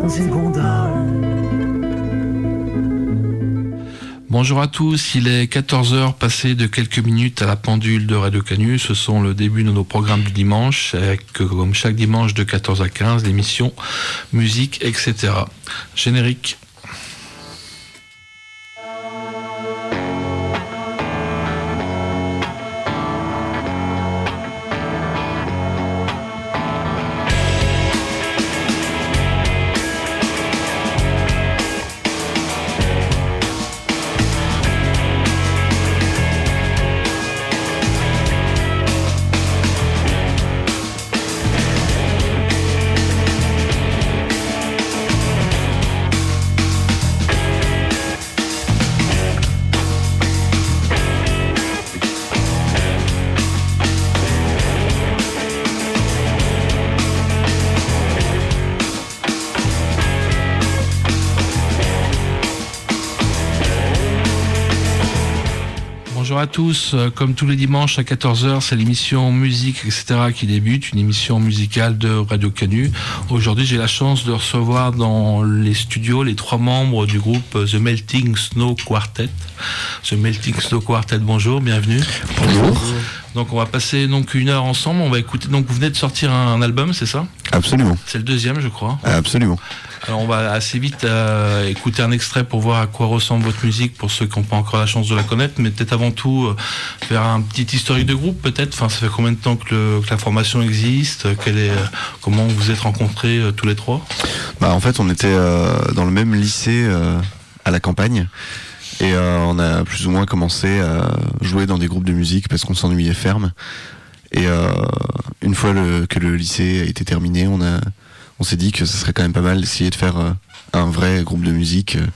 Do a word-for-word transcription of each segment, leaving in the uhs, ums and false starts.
Bonjour à tous, il est quatorze heures passées de quelques minutes à la pendule de Radio Canu. Ce sont le début de nos programmes du dimanche, avec comme chaque dimanche de quatorze à quinze, l'émission musique, et cetera. Générique. Bonjour à tous, comme tous les dimanches à quatorze heures, c'est l'émission musique, et cetera qui débute, une émission musicale de Radio Canu. Aujourd'hui, j'ai la chance de recevoir dans les studios les trois membres du groupe The Melting Snow Quartet. The Melting Snow Quartet, bonjour, bienvenue. Bonjour. Donc on va passer donc une heure ensemble, on va écouter, donc vous venez de sortir un album, c'est ça ? Absolument. C'est le deuxième, je crois. Absolument. Alors on va assez vite euh, écouter un extrait pour voir à quoi ressemble votre musique pour ceux qui n'ont pas encore la chance de la connaître, mais peut-être avant tout euh, faire un petit historique de groupe peut-être. Enfin, ça fait combien de temps que, le, que la formation existe, quelle est, euh, comment vous vous êtes rencontrés euh, tous les trois ? Bah en fait on était euh, dans le même lycée euh, à la campagne et euh, on a plus ou moins commencé à jouer dans des groupes de musique parce qu'on s'ennuyait ferme. Et euh, une fois le, que le lycée a été terminé, on a on s'est dit que ce serait quand même pas mal d'essayer de faire euh, un vrai groupe de musique euh,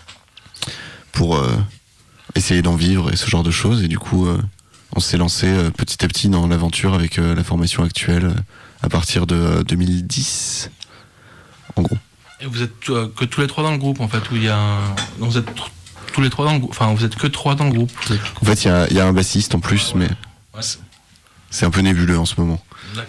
pour euh, essayer d'en vivre et ce genre de choses. Et du coup, euh, on s'est lancé euh, petit à petit dans l'aventure avec euh, la formation actuelle euh, à partir de euh, deux mille dix, en gros. Et vous êtes euh, que tous les trois dans le groupe en fait, où il y a un... vous êtes t- tous les trois dans le groupe, enfin vous êtes que trois dans le groupe. Êtes... En fait, il y a, y a un bassiste en plus, mais ouais, c'est... c'est un peu nébuleux en ce moment. D'accord.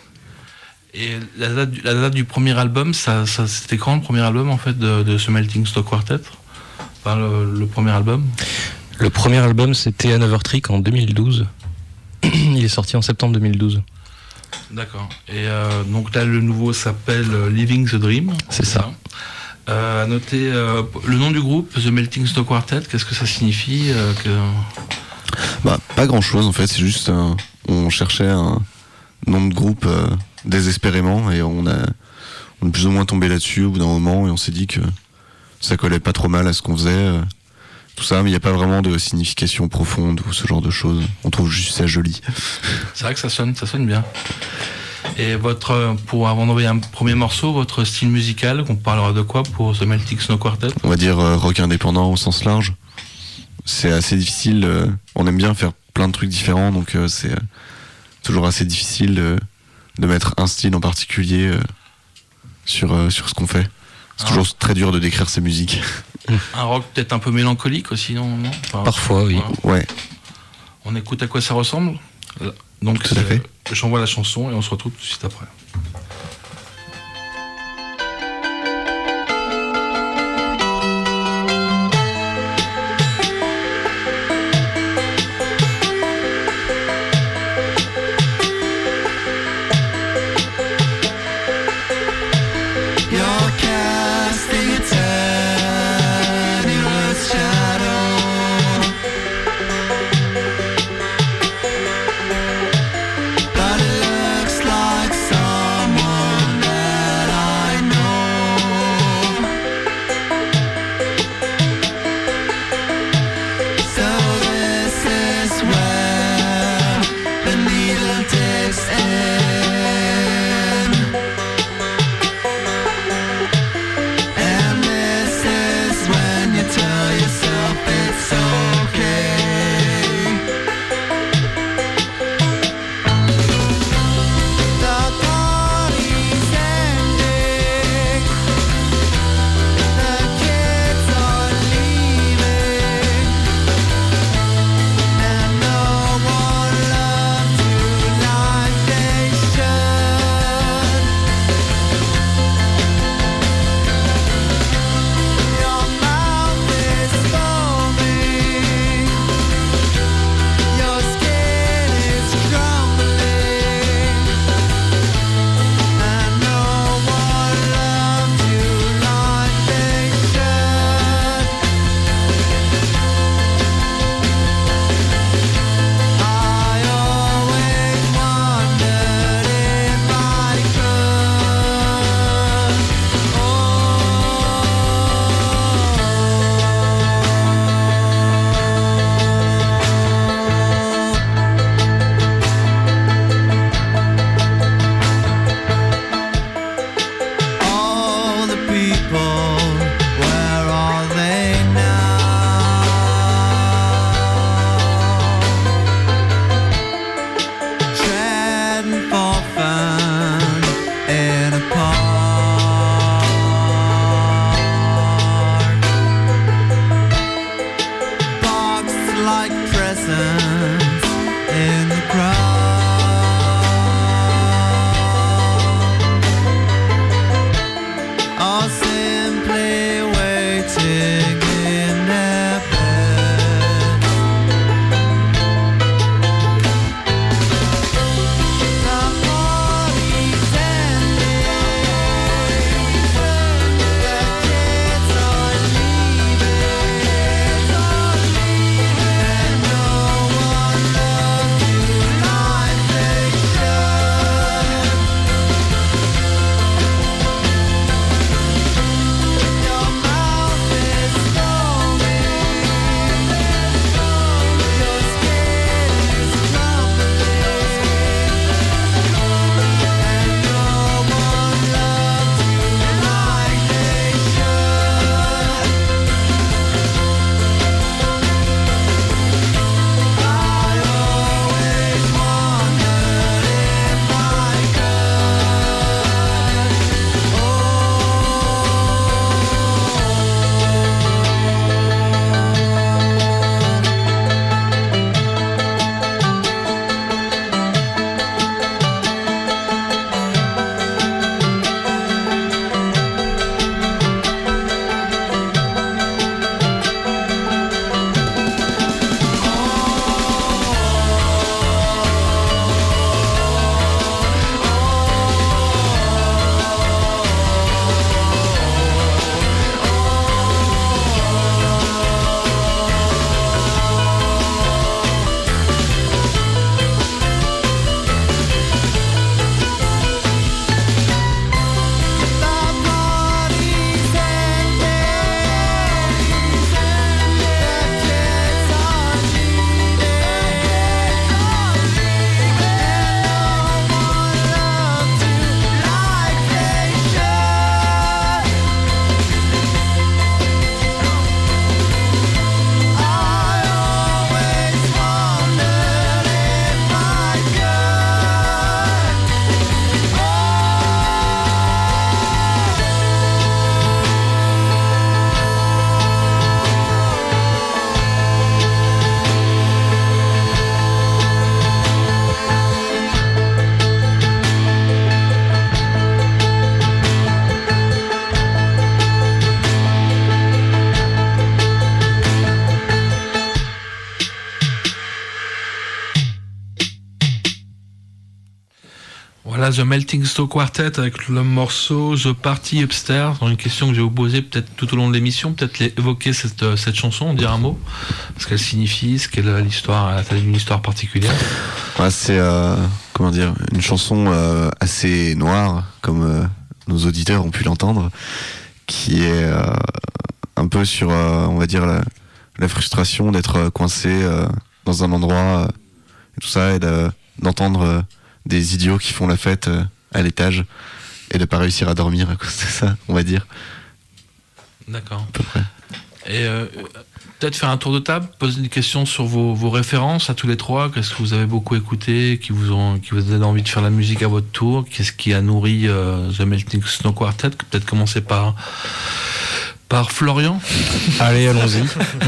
Et la date, du, la date du premier album, ça, ça, c'était quand le premier album en fait de, de ce Melting Snow Quartet ? Enfin, le, le premier album. Le premier album c'était Another Trick en deux mille douze. Il est sorti en septembre deux mille douze. D'accord. Et euh, donc là, le nouveau s'appelle Living the Dream. C'est ça. ça. Euh, à noter euh, le nom du groupe, The Melting Snow Quartet. Qu'est-ce que ça signifie euh, que... Bah, pas grand-chose en fait. C'est juste un... on cherchait un nom de groupe. Euh... désespérément et on a on est plus ou moins tombé là-dessus au bout d'un moment et on s'est dit que ça collait pas trop mal à ce qu'on faisait euh, tout ça, mais il n'y a pas vraiment de signification profonde ou ce genre de choses, on trouve juste ça joli. C'est vrai que ça sonne ça sonne bien. Et votre, pour avant d'envoyer un premier morceau, votre style musical, on parlera de quoi pour The Melting Snow Quartet ? On va dire euh, rock indépendant au sens large. C'est assez difficile, euh, on aime bien faire plein de trucs différents, donc euh, c'est euh, toujours assez difficile euh, de mettre un style en particulier euh, sur, euh, sur ce qu'on fait. C'est ah. toujours très dur de décrire ses musiques. Un rock peut-être un peu mélancolique aussi, non, non enfin, Parfois, oui. Voilà. Ouais. On écoute à quoi ça ressemble ? Donc, tout à fait. J'envoie la chanson et on se retrouve tout de suite après. But it looks like someone Voilà, The Melting Snow Quartet avec le morceau The Party Upstairs. Une question que je vais vous poser peut-être tout au long de l'émission, peut-être évoquer cette, cette chanson, on dire un mot, ce qu'elle signifie, ce qu'elle a l'histoire, elle a une histoire particulière. Ouais, c'est euh, comment dire, une chanson euh, assez noire, comme euh, nos auditeurs ont pu l'entendre, qui est euh, un peu sur, euh, on va dire, la, la frustration d'être coincé euh, dans un endroit euh, et tout ça, et de, d'entendre euh, des idiots qui font la fête euh, à l'étage et de pas réussir à dormir à cause de ça, on va dire. D'accord. À peu près. Et euh, peut-être faire un tour de table, poser une question sur vos, vos références à tous les trois. Qu'est-ce que vous avez beaucoup écouté, qui vous ont, qui vous a donné envie de faire la musique à votre tour? Qu'est-ce qui a nourri euh, The Melting Snow Quartet? Peut-être commencer par par Florian. Allez, allons-y.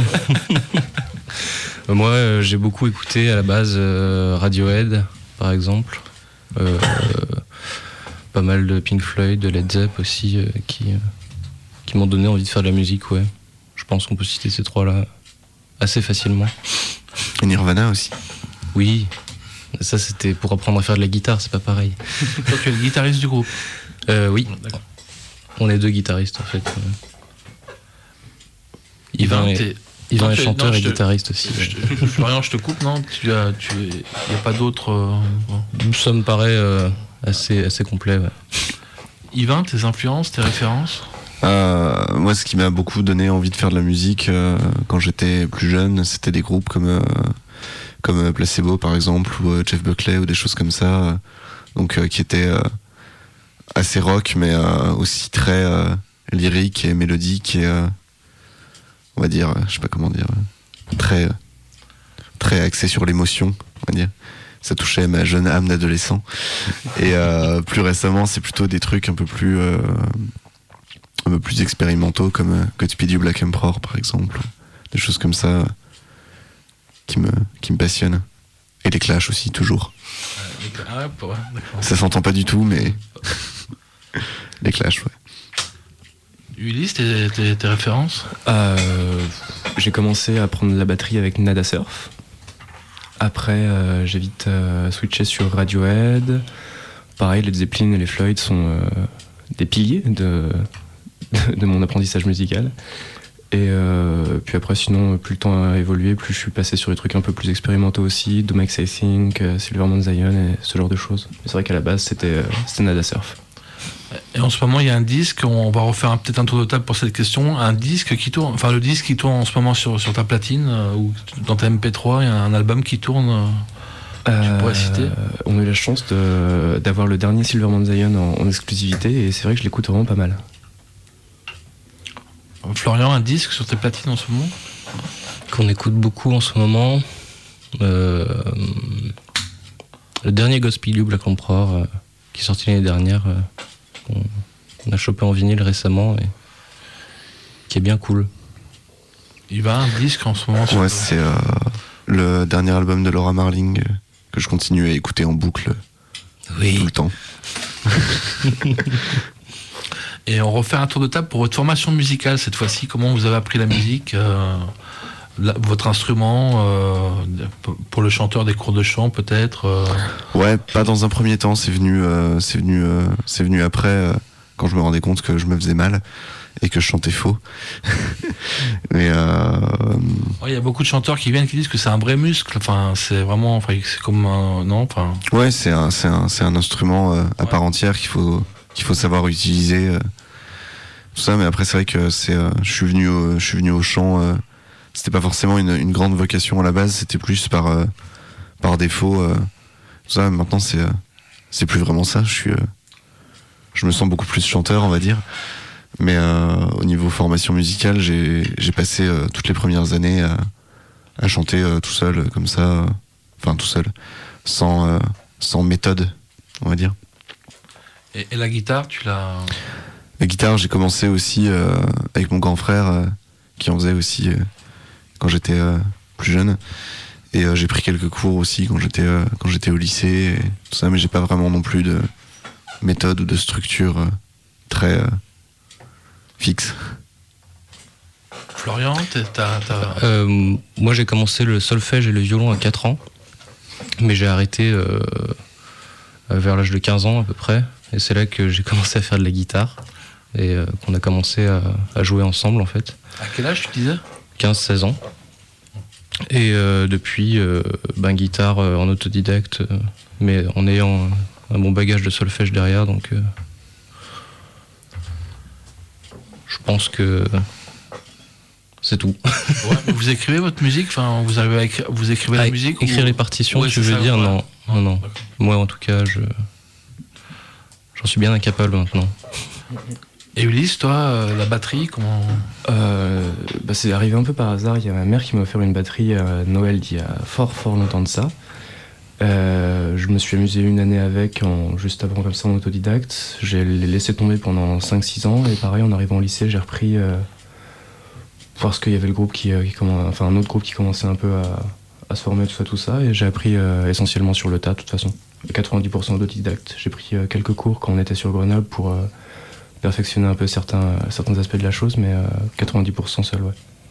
Moi, euh, j'ai beaucoup écouté à la base euh, Radiohead, par exemple. Euh, euh, pas mal de Pink Floyd, de Led Zepp aussi, euh, qui, euh, qui m'ont donné envie de faire de la musique, ouais. Je pense qu'on peut citer ces trois-là assez facilement. Et Nirvana aussi. Oui, ça c'était pour apprendre à faire de la guitare, c'est pas pareil. Toi, tu es le guitariste du groupe. Euh, oui, D'accord. On est deux guitaristes en fait. Yvain est, Yvain est chanteur non, et te, guitariste aussi. Je te, Florian, je te coupe, non? Tu as, tu, il n'y a pas d'autres. Euh, bon. Ça me paraît euh, assez, assez complet. Ouais. Yvain, tes influences, tes références? Euh, moi, ce qui m'a beaucoup donné envie de faire de la musique euh, quand j'étais plus jeune, c'était des groupes comme euh, comme Placebo par exemple, ou euh, Jeff Buckley ou des choses comme ça, euh, donc euh, qui étaient euh, assez rock, mais euh, aussi très euh, lyrique et mélodique et euh, on va dire, je sais pas comment dire, très très axé sur l'émotion, on va dire. Ça touchait ma jeune âme d'adolescent. Et euh, plus récemment, c'est plutôt des trucs un peu plus euh, un peu plus expérimentaux, comme euh, Godspeed You Black Emperor par exemple, des choses comme ça euh, qui me qui me passionnent. Et les Clash aussi, toujours. Ah ouais, ouais, ça s'entend pas du tout, mais les Clash, ouais. Ulysse, tes, tes, tes références? euh, J'ai commencé à prendre la batterie avec Nada Surf. Après, euh, j'ai vite euh, switché sur Radiohead. Pareil, les Zeppelin et les Floyd sont euh, des piliers de, de, de mon apprentissage musical. Et euh, puis après, sinon, plus le temps a évolué, plus je suis passé sur des trucs un peu plus expérimentaux aussi, Do Makes I Think, euh, Silverman Zion et ce genre de choses. Mais c'est vrai qu'à la base, c'était, euh, c'était Nada Surf. Et en ce moment, il y a un disque, on va refaire un, peut-être un tour de table pour cette question, un disque qui tourne, enfin le disque qui tourne en ce moment sur, sur ta platine, euh, ou dans ta M P trois, il y a un album qui tourne, euh, tu pourrais citer? On a eu la chance de, d'avoir le dernier Silverman Zion en, en exclusivité, et c'est vrai que je l'écoute vraiment pas mal. Florian, un disque sur tes platines en ce moment? Qu'on écoute beaucoup en ce moment, euh, le dernier Godspeed You Black Emperor, euh, qui est sorti l'année dernière, euh, qu'on on a chopé en vinyle récemment et qui est bien cool. Il va un disque en ce moment? Ouais, c'est euh, le dernier album de Laura Marling euh, que je continue à écouter en boucle oui. tout le temps. Et on refait un tour de table pour votre formation musicale cette fois-ci. Comment vous avez appris la musique, euh, la, votre instrument, euh, pour le chanteur, des cours de chant peut-être euh... Ouais, pas dans un premier temps. C'est venu, euh, c'est venu, euh, c'est venu après, euh, quand je me rendais compte que je me faisais mal et que je chantais faux. Mais euh... ouais, y a beaucoup de chanteurs qui viennent qui disent que c'est un vrai muscle. Enfin, c'est vraiment, enfin, c'est comme un, non, enfin. Ouais, c'est un, c'est un, c'est un instrument euh, à ouais. part entière qu'il faut. qu'il faut savoir utiliser, euh, tout ça. Mais après, c'est vrai que c'est, euh, je suis venu au, je suis venu au chant, euh, c'était pas forcément une, une grande vocation à la base, c'était plus par, euh, par défaut, euh, tout ça. Maintenant, c'est, euh, c'est plus vraiment ça. Je suis, euh, je me sens beaucoup plus chanteur, on va dire. Mais euh, au niveau formation musicale, j'ai, j'ai passé euh, toutes les premières années à, à chanter euh, tout seul, comme ça, euh, enfin tout seul, sans, euh, sans méthode, on va dire. Et, et la guitare, tu l'as... La guitare, j'ai commencé aussi euh, avec mon grand frère, euh, qui en faisait aussi euh, quand j'étais euh, plus jeune. Et euh, j'ai pris quelques cours aussi quand j'étais, euh, quand j'étais au lycée, et tout ça, mais j'ai pas vraiment non plus de méthode ou de structure euh, très euh, fixe. Florian, t'as... t'as... Euh, moi, j'ai commencé le solfège et le violon à quatre ans, mais j'ai arrêté... Euh... euh, vers l'âge de quinze ans à peu près. Et c'est là que j'ai commencé à faire de la guitare et euh, qu'on a commencé à, à jouer ensemble en fait. À quel âge tu disais ? quinze seize ans. Et euh, depuis, euh, ben, guitare euh, en autodidacte, euh, mais en ayant un, un bon bagage de solfège derrière, donc euh, je pense que c'est tout. Ouais, mais vous écrivez votre musique, enfin, vous arrivez à écrire, vous écrivez Ah, la musique écrire ou... les partitions, Ouais, tu c'est veux ça, dire ouais. non, non, non. D'accord. Moi, en tout cas, je j'en suis bien incapable maintenant. Et Ulysse, toi, euh, la batterie, comment... Euh, bah c'est arrivé un peu par hasard. Il y a ma mère qui m'a offert une batterie à Noël il y a fort fort longtemps de ça. Euh, je me suis amusé une année avec, en, juste avant comme ça en autodidacte. J'ai laissé tomber pendant cinq six ans et pareil en arrivant au lycée j'ai repris euh, parce qu'il y avait le groupe qui, qui commençait, enfin un autre groupe qui commençait un peu à, à se former tout ça tout ça et j'ai appris euh, essentiellement sur le tas de toute façon. quatre-vingt-dix pour cent autodidacte. J'ai pris euh, quelques cours quand on était sur Grenoble pour euh, perfectionner un peu certains, certains aspects de la chose, mais euh, quatre-vingt-dix pour cent seul, ouais.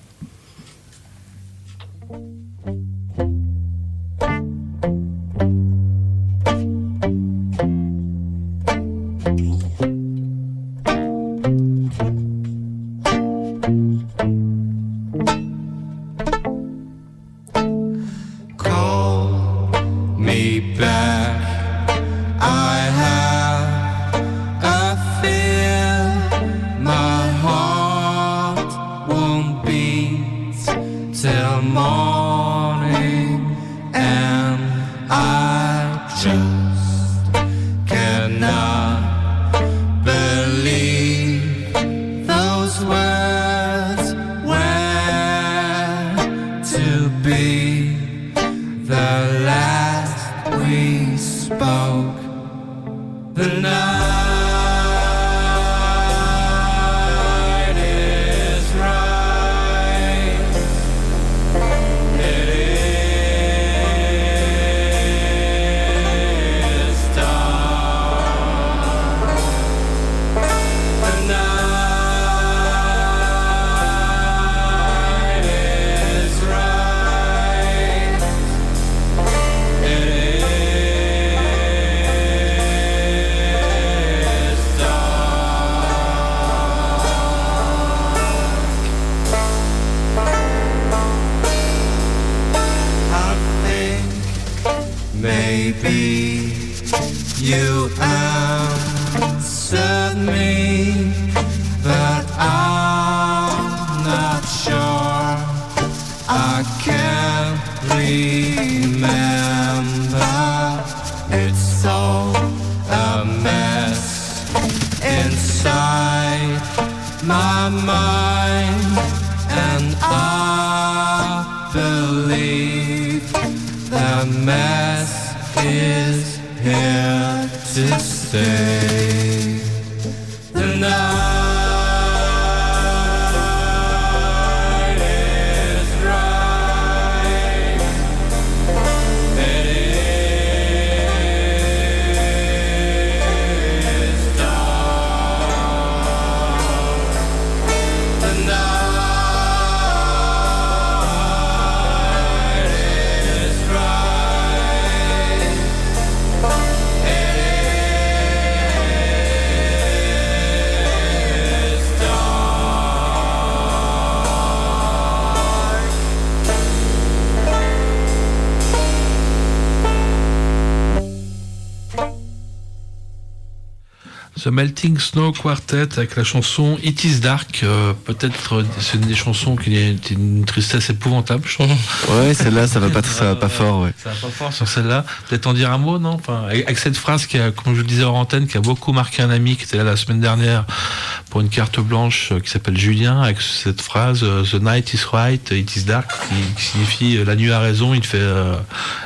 The Melting Snow Quartet avec la chanson It Is Dark, euh, peut-être euh, c'est une des chansons qui est une tristesse épouvantable, je trouve. Ouais, celle-là, ça va pas, ça va pas fort, ouais. Ça va pas fort sur celle-là. Peut-être en dire un mot, non, enfin, avec, avec cette phrase qui a, comme je le disais hors antenne, qui a beaucoup marqué un ami qui était là la semaine dernière pour une carte blanche euh, qui s'appelle Julien, avec cette phrase euh, The night is right, it is dark, qui, qui signifie euh, la nuit a raison, il fait, euh,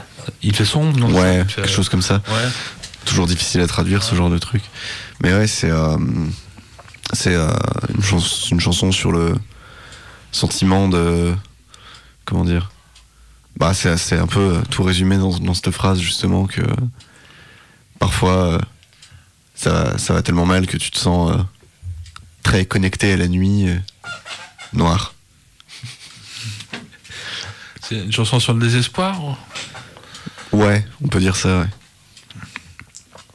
il fait sombre, non? Ouais, fait, quelque chose comme ça. Ouais. Toujours difficile à traduire, ouais. Ce genre de truc. Mais ouais, c'est euh, c'est euh, une, chans- une chanson sur le sentiment de, comment dire, bah c'est c'est un peu tout résumé dans dans cette phrase justement que parfois euh, ça va, ça va tellement mal que tu te sens euh, très connecté à la nuit euh, noire. C'est une chanson sur le désespoir. Ouais, on peut dire ça. Ouais.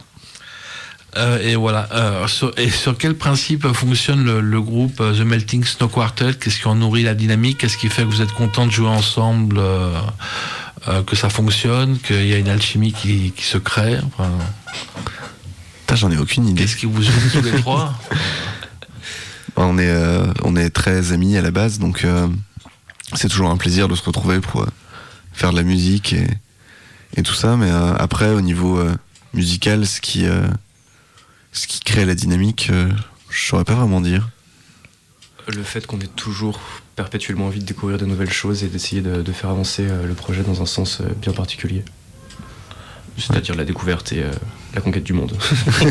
Euh, et voilà. Euh, sur, et sur quel principe fonctionne le, le groupe euh, The Melting Snow Quartet? Qu'est-ce qui en nourrit la dynamique? Qu'est-ce qui fait que vous êtes content de jouer ensemble, euh, euh, que ça fonctionne, qu'il y a une alchimie qui, qui se crée? Enfin, Putain, j'en ai aucune idée. qu'est-ce qui vous unit tous les trois? On est, euh, on est très amis à la base, donc euh, c'est toujours un plaisir de se retrouver pour euh, faire de la musique et, et tout ça. Mais euh, après, au niveau euh, musical, ce qui, euh, ce qui crée la dynamique, euh, je saurais pas vraiment dire. Le fait qu'on ait toujours perpétuellement envie de découvrir de nouvelles choses et d'essayer de, de faire avancer euh, le projet dans un sens euh, bien particulier. C'est-à-dire la découverte et euh, la conquête du monde.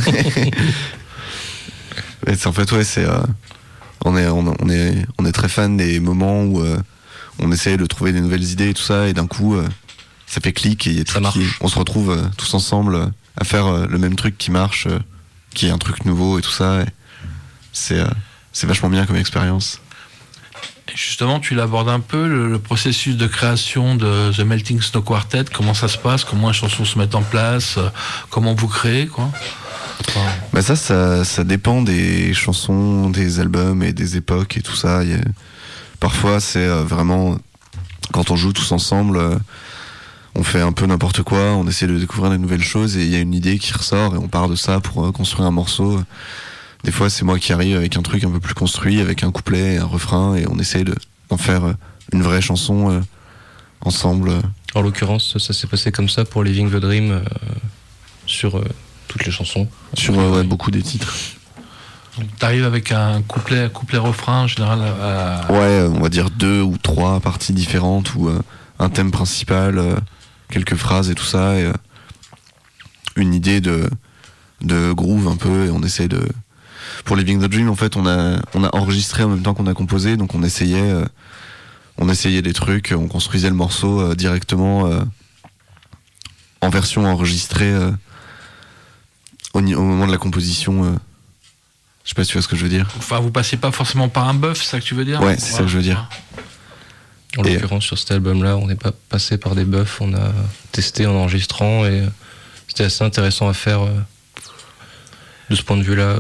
Mais c'est, en fait, ouais, c'est, euh, on est, on, on est, on est très fan des moments où euh, on essaie de trouver des nouvelles idées et tout ça, et d'un coup, euh, ça fait clic et y a tout Ça marche. qui- on se retrouve euh, tous ensemble euh, à faire euh, le même truc qui marche, euh, qui est un truc nouveau et tout ça. Et c'est, euh, c'est vachement bien comme expérience. Et justement, tu l'abordes un peu, le, le processus de création de The Melting Snow Quartet. Comment ça se passe? Comment les chansons se mettent en place? euh, Comment vous créez, quoi? Enfin, Bah ça, ça, ça dépend des chansons, des albums et des époques et tout ça. Il y a- Parfois, c'est euh, vraiment quand on joue tous ensemble, euh, on fait un peu n'importe quoi, on essaie de découvrir de nouvelles choses et il y a une idée qui ressort et on part de ça pour euh, construire un morceau. Des fois, c'est moi qui arrive avec un truc un peu plus construit, avec un couplet, et un refrain, et on essaie de, d'en faire euh, une vraie chanson euh, ensemble. En l'occurrence, ça s'est passé comme ça pour Living the Dream euh, sur euh, toutes les chansons. Sur euh, ouais, beaucoup des titres. donc, t'arrives avec un couplet, couplet refrain en général. à- à- Ouais, on va dire deux ou trois parties différentes ou euh, un thème principal, euh, quelques phrases et tout ça, et euh, une idée de, de groove un peu, et on essaie de... Pour Living the Dream, en fait, on a, on a enregistré en même temps qu'on a composé, donc on essayait, euh, on essayait des trucs, on construisait le morceau euh, directement euh, en version enregistrée euh, au, ni- au moment de la composition. euh. Je sais pas si tu vois ce que je veux dire. Enfin, vous passez pas forcément par un buff, c'est ça que tu veux dire? Ouais, c'est ça que je veux dire. En Et- l'occurrence, sur cet album-là, on n'est pas passé par des buffs, on a testé en enregistrant et euh, c'était assez intéressant à faire euh, de ce point de vue-là.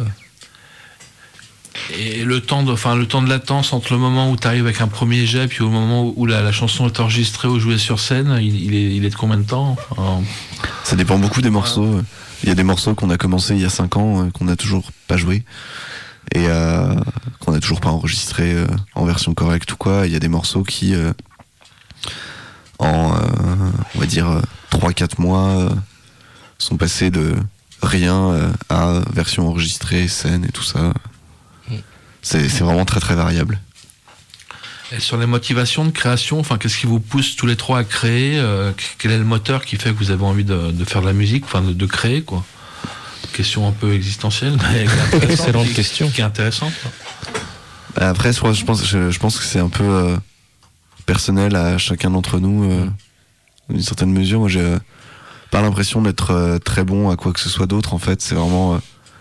Et le temps de, enfin, le temps de latence entre le moment où tu arrives avec un premier jet puis au moment où la, la chanson est enregistrée ou jouée sur scène, il, il est, il est de combien de temps? Enfin, Ça dépend beaucoup des morceaux. Il y a des morceaux qu'on a commencé il y a cinq ans, euh, qu'on n'a toujours pas joué, et euh, qu'on n'a toujours pas enregistré euh, en version correcte ou quoi. Il y a des morceaux qui, euh, en, euh, on va dire, euh, trois quatre mois, euh, sont passés de rien euh, à version enregistrée, scène et tout ça. C'est, c'est vraiment très très variable. Et sur les motivations de création, enfin, qu'est-ce qui vous pousse tous les trois à créer? euh, Quel est le moteur qui fait que vous avez envie de, de faire de la musique, enfin, de, de créer, quoi? Question un peu existentielle, mais qui est intéressante, Excellente qui- question. Qui est intéressante. Après, je pense, je pense, je, je pense que c'est un peu euh, personnel à chacun d'entre nous, euh, d'une certaine mesure. Moi, j'ai euh, pas l'impression d'être euh, très bon à quoi que ce soit d'autre. En fait, c'est vraiment, euh,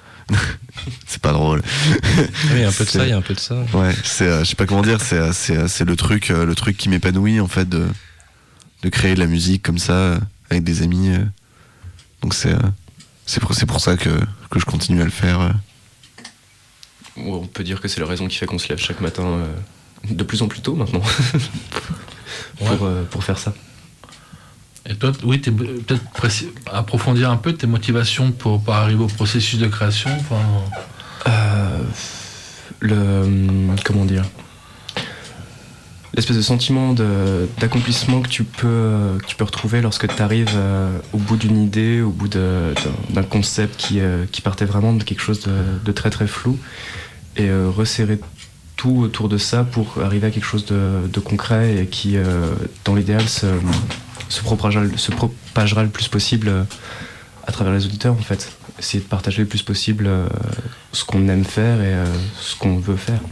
c'est pas drôle. Oui, il y a un peu de C'est- ça, il y a un peu de ça. Ouais, c'est, euh, je sais pas comment dire. C'est, euh, c'est, euh, c'est le truc, euh, le truc qui m'épanouit en fait de, de créer de la musique comme ça euh, avec des amis. euh. Donc c'est, euh, c'est pour, c'est pour ça que que je continue à le faire. euh. On peut dire que c'est la raison qui fait qu'on se lève chaque matin euh, de plus en plus tôt maintenant pour, euh, pour faire ça. Et toi, oui, t'es peut-être précis- approfondir un peu tes motivations pour, pour arriver au processus de création. Enfin, Euh, le hum, comment dire, l'espèce de sentiment de, d'accomplissement que tu peux euh, que tu peux retrouver lorsque tu arrives euh, au bout d'une idée, au bout de, d'un, d'un concept qui euh, qui partait vraiment de quelque chose de, de très très flou, et euh, resserrer tout autour de ça pour arriver à quelque chose de, de concret et qui euh, dans l'idéal se, se propagera se propagera le plus possible euh, à travers les auditeurs, en fait. Essayer de partager le plus possible euh, ce qu'on aime faire et euh, ce qu'on veut faire.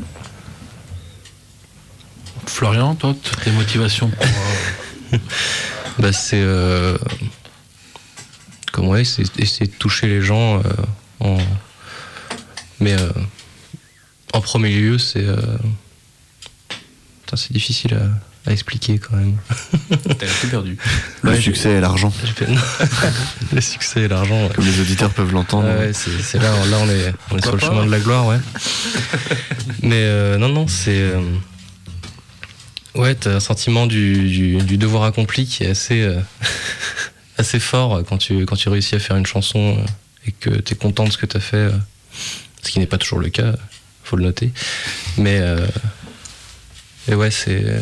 Florian, toi, tes motivations pour. euh, Bah, c'est. Euh, comment ouais, c'est essayer de toucher les gens. euh, en, mais euh, en premier lieu, c'est. Euh, putain, c'est difficile à. à expliquer quand même. T'as tout perdu. Le Ouais, succès et l'argent. j'ai fait- Le succès et l'argent. Ouais. Comme les auditeurs peuvent l'entendre. Ah ouais, c'est, c'est là, là on est, on est sur le pas chemin de la gloire, ouais. Mais euh, non, non, c'est. euh, Ouais, t'as un sentiment du, du, du devoir accompli qui est assez, euh, assez fort quand tu, quand tu réussis à faire une chanson euh, et que t'es content de ce que t'as fait. euh, Ce qui n'est pas toujours le cas, faut le noter. Mais. Euh, et ouais, c'est.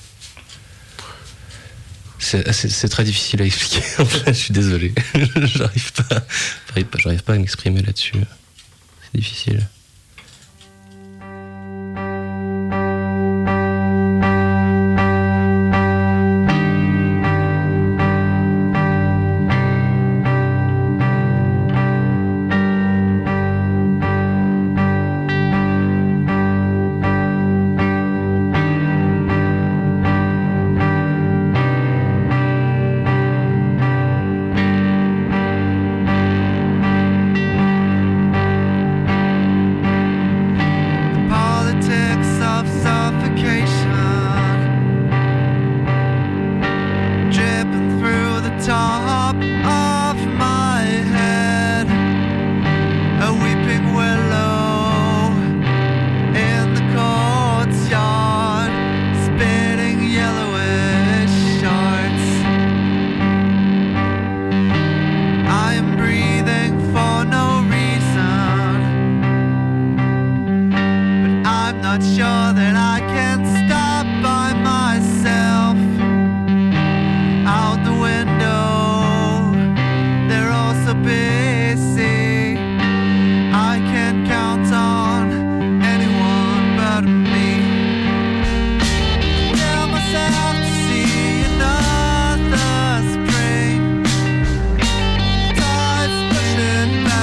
C'est, c'est, c'est très difficile à expliquer. Je suis désolé. j'arrive pas, j'arrive pas, j'arrive pas à m'exprimer là-dessus. C'est difficile.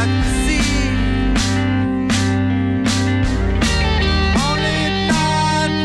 Only nine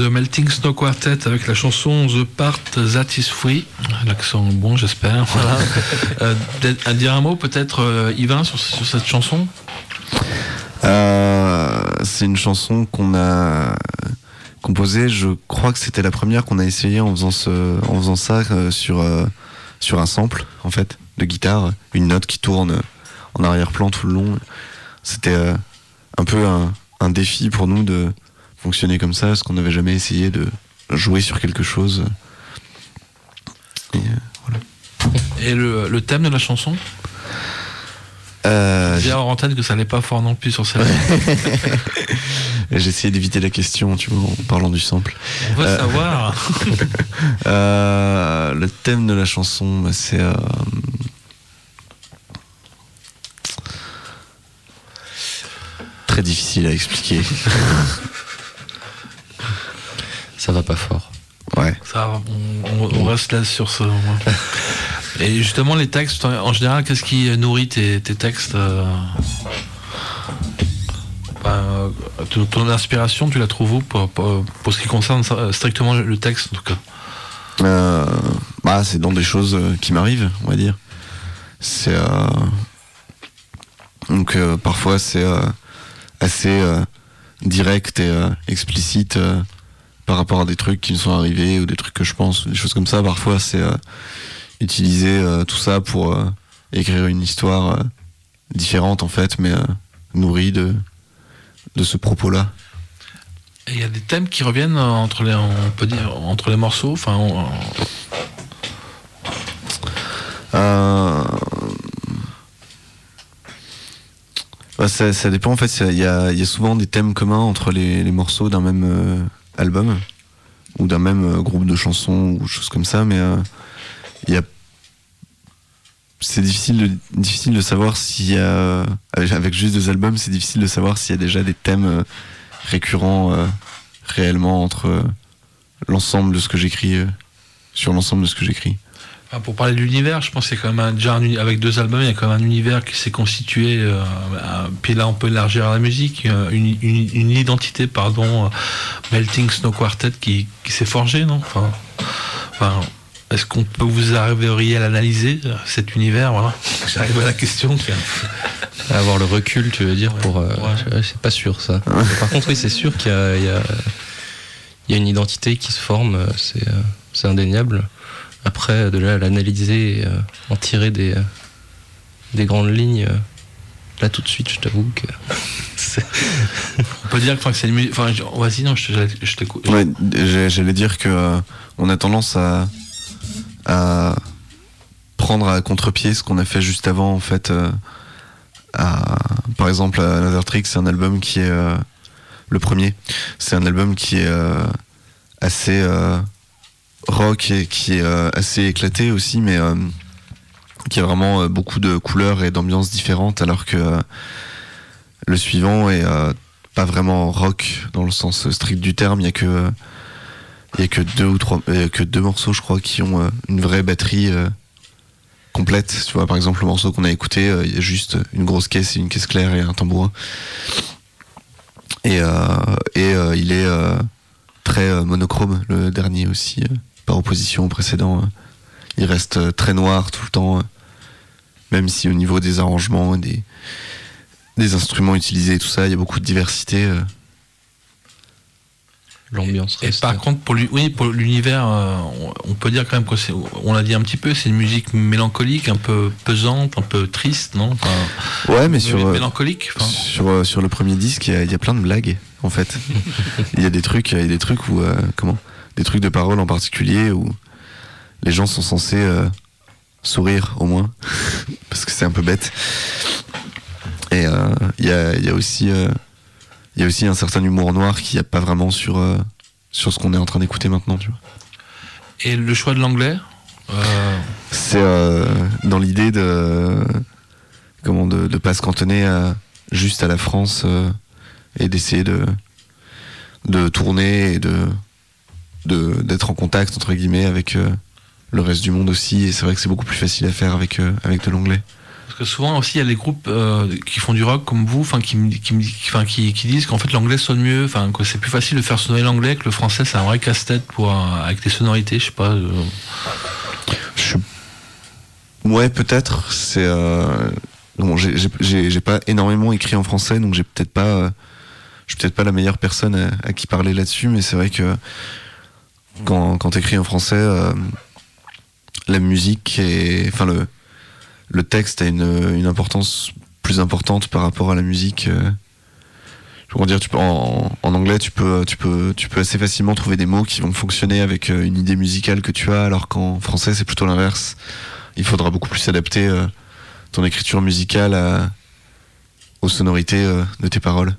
The Melting Snow Quartet avec la chanson The Part That Is Free. L'accent est bon, j'espère. Voilà. euh, à dire un mot peut-être, euh, Yvain, sur, sur cette chanson. Euh, c'est une chanson qu'on a composée. Je crois que c'était la première qu'on a essayé en faisant ce, en faisant ça euh, sur euh, sur un sample en fait de guitare, une note qui tourne en arrière-plan tout le long. C'était euh, un peu un, un défi pour nous de fonctionner comme ça, parce qu'on n'avait jamais essayé de jouer sur quelque chose. Et, euh, voilà. Et le, le thème de la chanson euh, J'ai en antenne que ça n'est pas fort non plus sur celle-là. J'ai essayé d'éviter la question, tu vois, en parlant du sample. On veut euh, savoir. euh, le thème de la chanson, bah, c'est... Euh, très difficile à expliquer. Ça va pas fort. Ouais. Ça, on, on, on reste là sur ce. Et justement, les textes, en général, qu'est-ce qui nourrit tes, tes textes euh... ben, ton, ton inspiration, tu la trouves où pour, pour, pour ce qui concerne strictement le texte, en tout cas euh, bah, c'est dans des choses qui m'arrivent, on va dire. C'est. Euh... Donc, euh, parfois, c'est. Euh... assez euh, direct et euh, explicite euh, par rapport à des trucs qui me sont arrivés ou des trucs que je pense, ou des choses comme ça. Parfois c'est euh, utiliser euh, tout ça pour euh, écrire une histoire euh, différente en fait, mais euh, nourrie de, de ce propos-là. Et il y a des thèmes qui reviennent entre les, on peut dire, entre les morceaux, enfin... On... Euh... Bah ça, ça dépend en fait, il y a, y a souvent des thèmes communs entre les, les morceaux d'un même euh, album ou d'un même euh, groupe de chansons ou choses comme ça, mais euh, y a... c'est difficile de, difficile de savoir s'il y a, avec, avec juste deux albums, c'est difficile de savoir s'il y a déjà des thèmes euh, récurrents euh, réellement entre euh, l'ensemble de ce que j'écris, euh, sur l'ensemble de ce que j'écris. Pour parler de l'univers, je pense qu'il y a quand même un, déjà un, avec deux albums, il y a quand même un univers qui s'est constitué. Euh, euh, puis là, on peut élargir la musique, euh, une, une, une identité, pardon, euh, Melting Snow Quartet qui, qui s'est forgée, non enfin, enfin, est-ce qu'on peut vous arriver à l'analyser cet univers, voilà. J'arrive à la question. Qui a... Avoir le recul, tu veux dire, ouais, pour. Euh, ouais. C'est pas sûr ça. Par contre, oui, c'est sûr qu'il y a, il y a, il y a une identité qui se forme. C'est, c'est indéniable. Après, de là à l'analyser et euh, en tirer des, euh, des grandes lignes, euh, là tout de suite, je t'avoue que. C'est... On peut dire que c'est une musique. Enfin, vas-y, non, je, je, je t'écoute. Ouais, j'allais dire que euh, on a tendance à, à prendre à contre-pied ce qu'on a fait juste avant, en fait. Euh, à, par exemple, Another Trick, c'est un album qui est euh, le premier. C'est un album qui est euh, assez. Euh, rock et qui est euh, assez éclaté aussi, mais euh, qui a vraiment euh, beaucoup de couleurs et d'ambiances différentes, alors que euh, le suivant est euh, pas vraiment rock dans le sens strict du terme. Il y a que il y a que deux ou trois euh, que deux morceaux, je crois, qui ont euh, une vraie batterie euh, complète. Tu vois, par exemple, le morceau qu'on a écouté, euh, il y a juste une grosse caisse et une caisse claire et un tambourin. Et euh, et euh, il est euh, très euh, monochrome, le dernier aussi. Euh. Par opposition au précédent, il reste très noir tout le temps, même si au niveau des arrangements et des, des instruments utilisés et tout ça, il y a beaucoup de diversité. L'ambiance et, reste. Et par contre, pour, lui, oui, pour l'univers, euh, on, on peut dire quand même que c'est, on l'a dit un petit peu, c'est une musique mélancolique, un peu pesante, un peu triste, non enfin, ouais, mais sur, mélancolique. Enfin. Sur, sur le premier disque, il y, y a plein de blagues, en fait. Il y a des trucs, il y a des trucs où, euh, comment des trucs de paroles en particulier où les gens sont censés euh, sourire au moins parce que c'est un peu bête. Et il euh, y, a, y a aussi il euh, y a aussi un certain humour noir qu'il n'y a pas vraiment sur euh, sur ce qu'on est en train d'écouter maintenant, tu vois. Et le choix de l'anglais euh... c'est euh, dans l'idée de comment de de pas se cantonner à, juste à la France euh, et d'essayer de de tourner et de De, d'être en contact entre guillemets avec euh, le reste du monde aussi, et c'est vrai que c'est beaucoup plus facile à faire avec, euh, avec de l'anglais. Parce que souvent aussi il y a des groupes euh, qui font du rock comme vous, enfin qui, qui, qui, qui, qui disent qu'en fait l'anglais sonne mieux, enfin que c'est plus facile de faire sonner l'anglais que le français, c'est un vrai casse-tête pour avec les sonorités, je sais pas. Euh... Je... Ouais, peut-être. C'est euh... bon, j'ai, j'ai, j'ai pas énormément écrit en français, donc j'ai peut-être pas, euh... je suis peut-être pas la meilleure personne à, à qui parler là-dessus, mais c'est vrai que quand, quand t'écris en français, euh... la musique et enfin le le texte a une, une importance plus importante par rapport à la musique. Euh, comment dire, tu peux, en, en anglais, tu peux, tu, peux, tu peux assez facilement trouver des mots qui vont fonctionner avec une idée musicale que tu as, alors qu'en français, c'est plutôt l'inverse. Il faudra beaucoup plus adapter euh, ton écriture musicale à, aux sonorités euh, de tes paroles.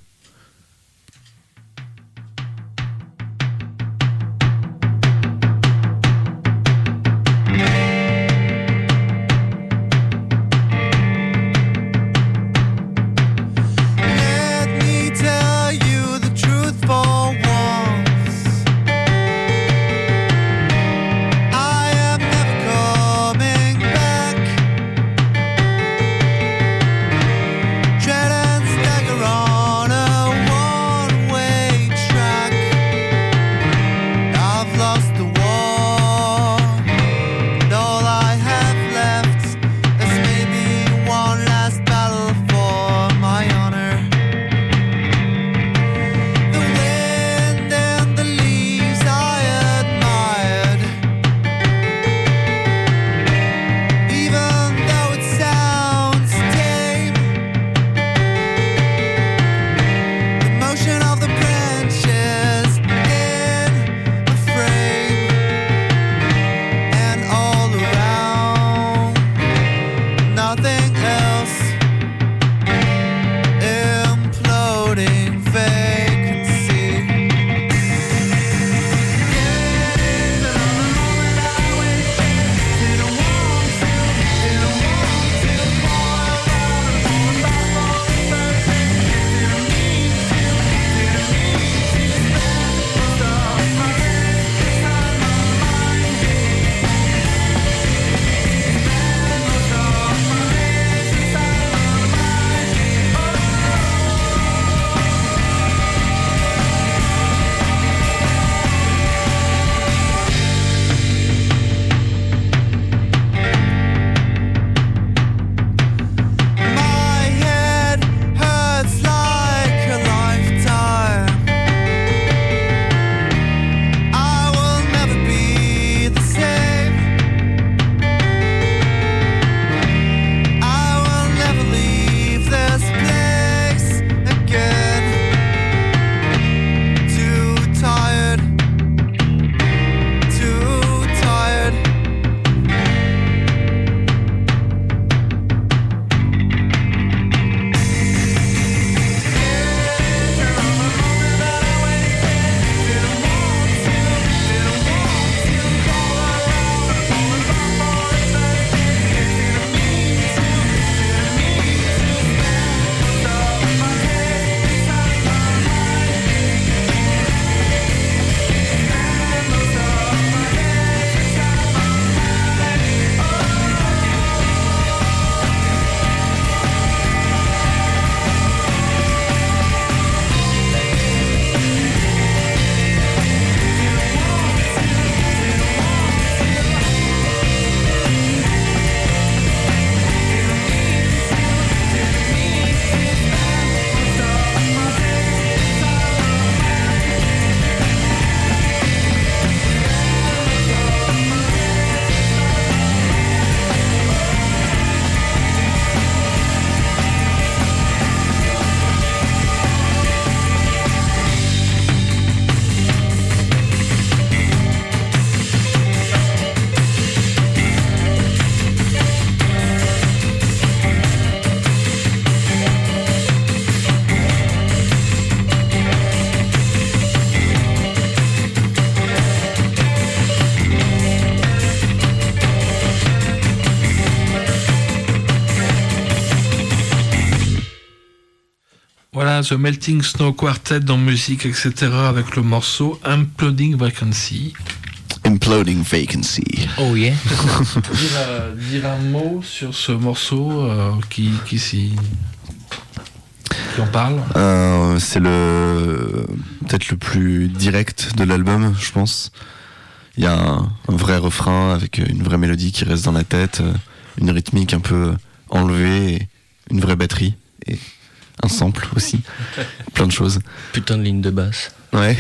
Voilà, The Melting Snow Quartet dans musique, et cetera avec le morceau Imploding Vacancy. Imploding Vacancy. Oh yeah. dire, euh, dire un mot sur ce morceau euh, qui, qui, s'y... qui en parle. Euh, c'est le peut-être le plus direct de l'album, je pense. Il y a un, un vrai refrain avec une vraie mélodie qui reste dans la tête, une rythmique un peu enlevée, et une vraie batterie et un sample aussi, plein de choses. Putain de ligne de basse. Ouais.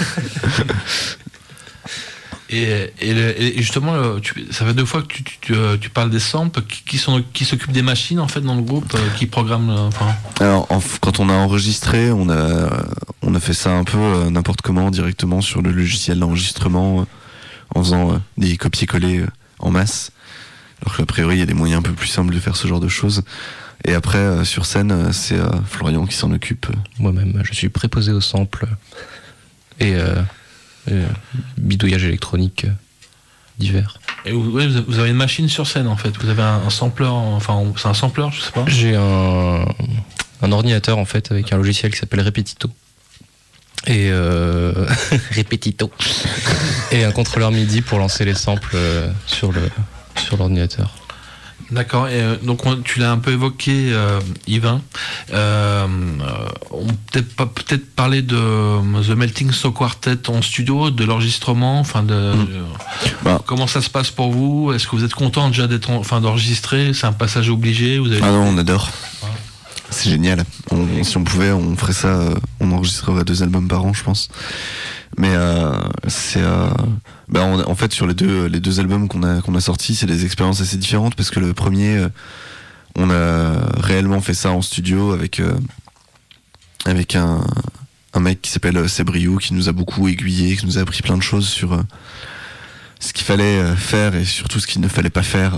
Et, et, le, et justement, tu, ça fait deux fois que tu, tu, tu, tu parles des samples. Qui, qui, sont, qui s'occupent des machines en fait dans le groupe, qui programment. Enfin... Alors, en, quand on a enregistré, on a, on a fait ça un peu euh, n'importe comment, directement sur le logiciel d'enregistrement, euh, en faisant euh, des copier-coller euh, en masse. Alors qu'a priori, il y a des moyens un peu plus simples de faire ce genre de choses. Et après, euh, sur scène, euh, c'est euh, Florian qui s'en occupe. Moi-même, je suis préposé au sample et, euh, et bidouillage électronique divers. Et vous, ouais, vous avez une machine sur scène en fait. Vous avez un, un sampler, enfin c'est un sampler, je sais pas. J'ai un, un ordinateur en fait avec un logiciel qui s'appelle Repetito. Et euh... Repetito. Et un contrôleur MIDI pour lancer les samples euh, sur le sur l'ordinateur. D'accord, et euh, donc on, tu l'as un peu évoqué, euh, Yvain. Euh, on peut-être pas peut-être parler de The Melting Soul Quartet en studio, de l'enregistrement, enfin de, mmh. de bah. comment ça se passe pour vous. Est-ce que vous êtes content déjà d'être, en, enfin d'enregistrer? C'est un passage obligé. Vous avez... Ah non, on adore. Ouais. C'est génial. On, si on pouvait, on ferait ça. Euh, on enregistrerait deux albums par an, je pense. Mais euh, c'est, euh, bah on, en fait, sur les deux les deux albums qu'on a qu'on a sortis, c'est des expériences assez différentes parce que le premier, euh, on a réellement fait ça en studio avec euh, avec un un mec qui s'appelle Sebriou, qui nous a beaucoup aiguillé, qui nous a appris plein de choses sur euh, ce qu'il fallait faire et surtout ce qu'il ne fallait pas faire.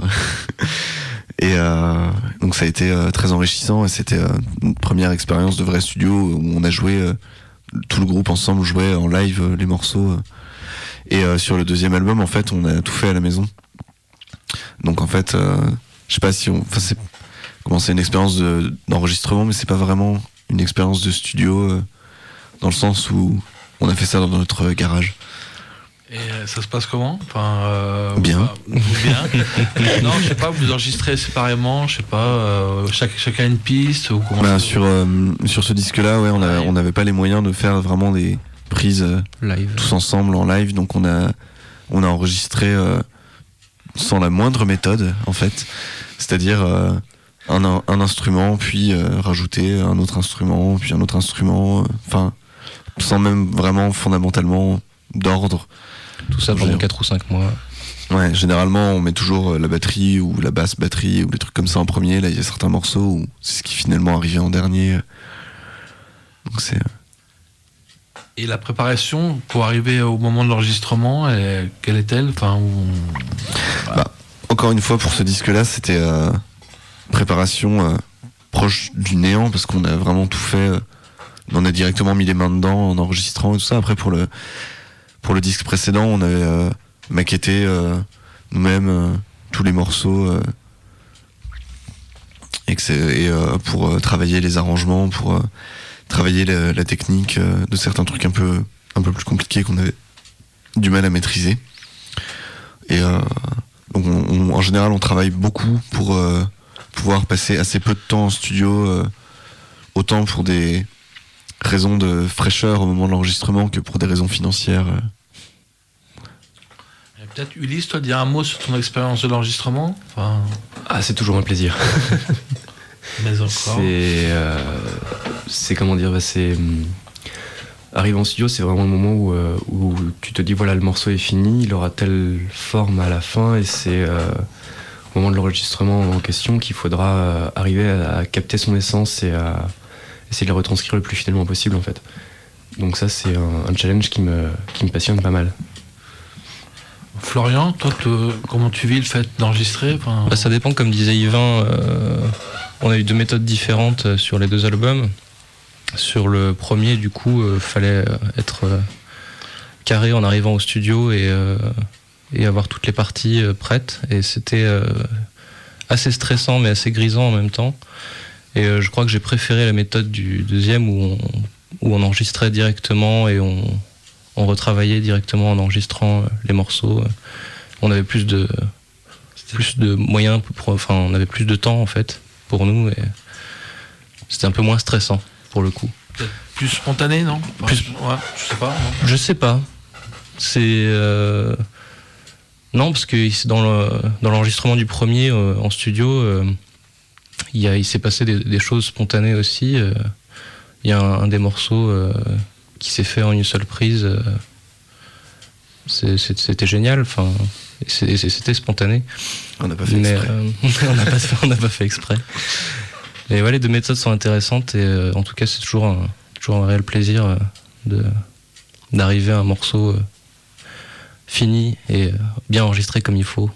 Et euh, donc ça a été euh, très enrichissant et c'était euh, une première expérience de vrai studio où on a joué, euh, tout le groupe ensemble jouait en live euh, les morceaux. Euh. Et euh, sur le deuxième album, en fait, on a tout fait à la maison. Donc en fait, euh, je sais pas si on, enfin c'est comment c'est une expérience de, d'enregistrement, mais c'est pas vraiment une expérience de studio euh, dans le sens où on a fait ça dans notre garage. Et ça se passe comment? Enfin, euh, bien. Bah, bien. Non, je sais pas, vous enregistrez séparément, je sais pas, euh, chaque, chacun une piste ou comment? Bah, sur, euh, sur ce disque-là, ouais, on a, on n'avait pas les moyens de faire vraiment des prises euh, live. Tous ensemble en live, donc on a, on a enregistré euh, sans la moindre méthode, en fait. C'est-à-dire euh, un, un instrument, puis euh, rajouter un autre instrument, puis un autre instrument, enfin, euh, sans même vraiment fondamentalement d'ordre. Tout ça pendant quatre ou cinq mois. Ouais, généralement on met toujours la batterie ou la basse batterie ou des trucs comme ça en premier. Là il y a certains morceaux où c'est ce qui finalement arrivait en dernier. Donc c'est... Et la préparation pour arriver au moment de l'enregistrement, elle, quelle est-elle? Enfin, où... bah, encore une fois pour ce disque-là, c'était euh, préparation euh, proche du néant parce qu'on a vraiment tout fait. Euh, on a directement mis les mains dedans en enregistrant et tout ça. Après pour le Pour le disque précédent, on avait euh, maquetté euh, nous-mêmes euh, tous les morceaux euh, et, que c'est, et euh, pour euh, travailler les arrangements, pour euh, travailler la, la technique euh, de certains trucs un peu, un peu plus compliqués qu'on avait du mal à maîtriser. Et euh, donc on, on, en général, on travaille beaucoup pour euh, pouvoir passer assez peu de temps en studio, euh, autant pour des raisons de fraîcheur au moment de l'enregistrement que pour des raisons financières. Peut-être Ulysse, toi, dire un mot sur ton expérience de l'enregistrement. Enfin... Ah, c'est toujours un plaisir. Mais encore. C'est, euh, c'est comment dire, bah c'est hum, arriver en studio, c'est vraiment le moment où, euh, où tu te dis voilà, le morceau est fini, il aura telle forme à la fin, et c'est euh, au moment de l'enregistrement en question qu'il faudra euh, arriver à, à capter son essence et à essayer de la retranscrire le plus fidèlement possible en fait. Donc ça c'est un, un challenge qui me, qui me passionne pas mal. Florian, toi, te, comment tu vis le fait d'enregistrer? Enfin... Bah, ça dépend, comme disait Yvain, euh, on a eu deux méthodes différentes sur les deux albums. Sur le premier, du coup, il euh, fallait être euh, carré en arrivant au studio et, euh, et avoir toutes les parties euh, prêtes. Et c'était euh, assez stressant, mais assez grisant en même temps. Et euh, je crois que j'ai préféré la méthode du deuxième où on, où on enregistrait directement et on, on retravaillait directement en enregistrant euh, les morceaux. On avait plus de, plus de moyens, pour, enfin on avait plus de temps en fait pour nous et c'était un peu moins stressant pour le coup. Peut-être plus spontané, non? Enfin, plus... Ouais, je sais pas. Non, je sais pas. C'est euh... non parce que dans, le, dans l'enregistrement du premier euh, en studio, euh, il, y a, il s'est passé des, des choses spontanées aussi. Euh, il y a un, un des morceaux euh, qui s'est fait en une seule prise. Euh, c'est, c'est, c'était génial. Enfin, c'est, c'était spontané. On n'a pas fait Mais, exprès. Euh, on n'a pas, on n'a pas fait exprès. Et ouais, les deux méthodes sont intéressantes et euh, en tout cas, c'est toujours un, toujours un réel plaisir euh, de, d'arriver à un morceau euh, fini et euh, bien enregistré comme il faut.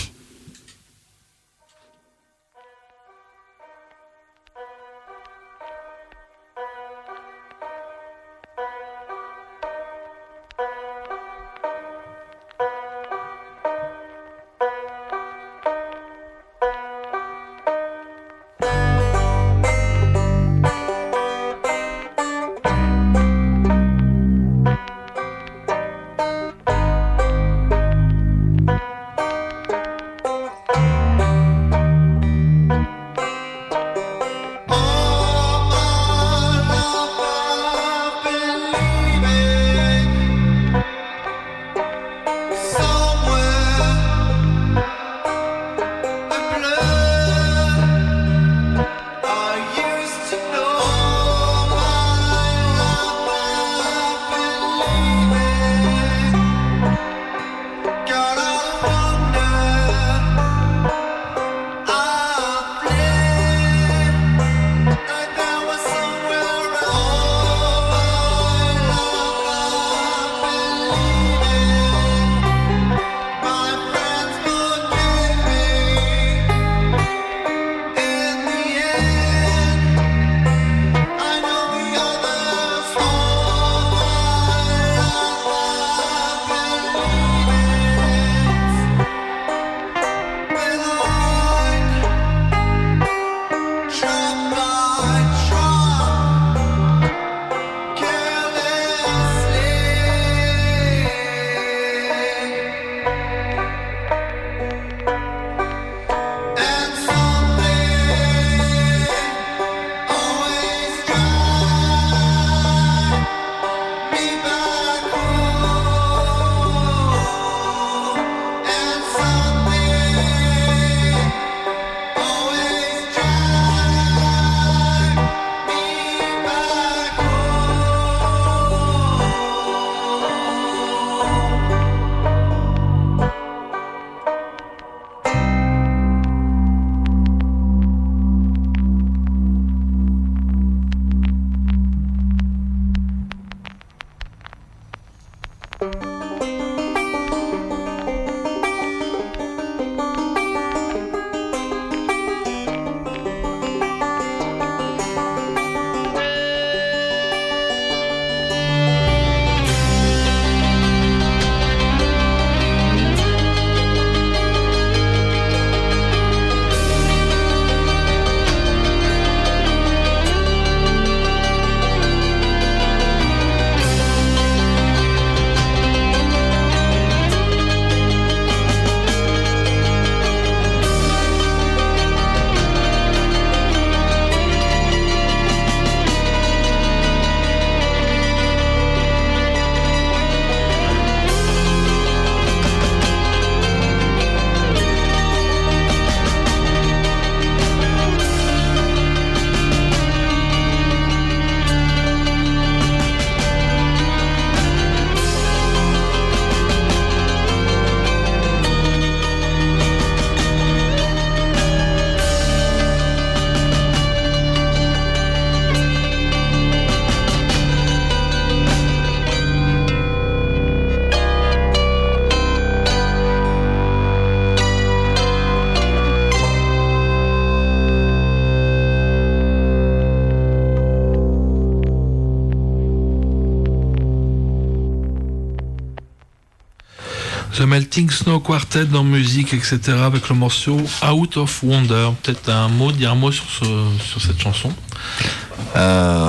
The Melting Snow Quartet dans musique, et cetera avec le morceau Out of Wonder. Peut-être un mot, dire un mot sur, ce, sur cette chanson. euh,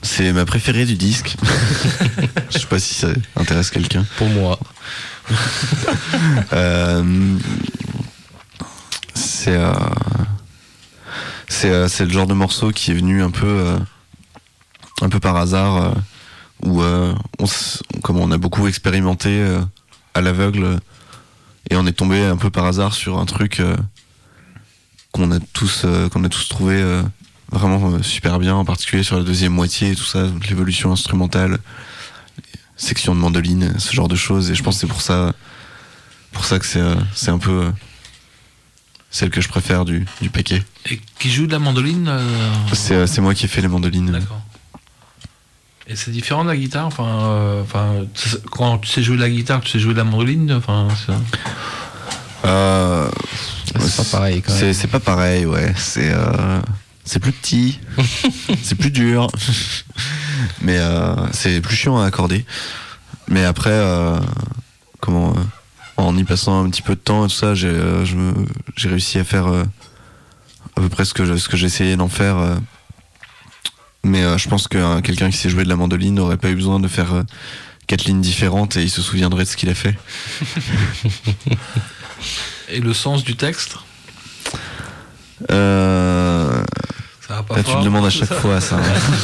C'est ma préférée du disque. Je sais pas si ça intéresse quelqu'un. Pour moi. euh, c'est, euh, c'est, euh, c'est le genre de morceau qui est venu un peu, euh, un peu par hasard, euh, où euh, on, comme on a beaucoup expérimenté euh, à l'aveugle, et on est tombé un peu par hasard sur un truc euh, qu'on a tous, euh, qu'on a tous trouvé euh, vraiment euh, super bien, en particulier sur la deuxième moitié et tout ça, l'évolution instrumentale, section de mandoline, ce genre de choses. Et je pense que c'est pour ça, pour ça que c'est, euh, c'est un peu euh, celle que je préfère du, du Péké. Et qui joue de la mandoline euh... c'est, euh, c'est moi qui ai fait les mandolines. D'accord. Et c'est différent de la guitare, enfin, euh, enfin, quand tu sais jouer de la guitare, tu sais jouer de la mandoline, enfin. C'est, euh, c'est pas pareil quand même. C'est, c'est pas pareil, ouais. C'est, euh, c'est plus petit, c'est plus dur, mais euh, c'est plus chiant à accorder. Mais après, euh, comment, euh, en y passant un petit peu de temps et tout ça, j'ai, euh, je me, j'ai réussi à faire euh, à peu près ce que, je, ce que j'essayais d'en faire. Euh, mais euh, je pense que euh, quelqu'un qui sait jouer de la mandoline n'aurait pas eu besoin de faire euh, quatre lignes différentes et il se souviendrait de ce qu'il a fait. Et le sens du texte euh... Ça va pas Là, fort, tu me demandes à chaque ça. fois ça.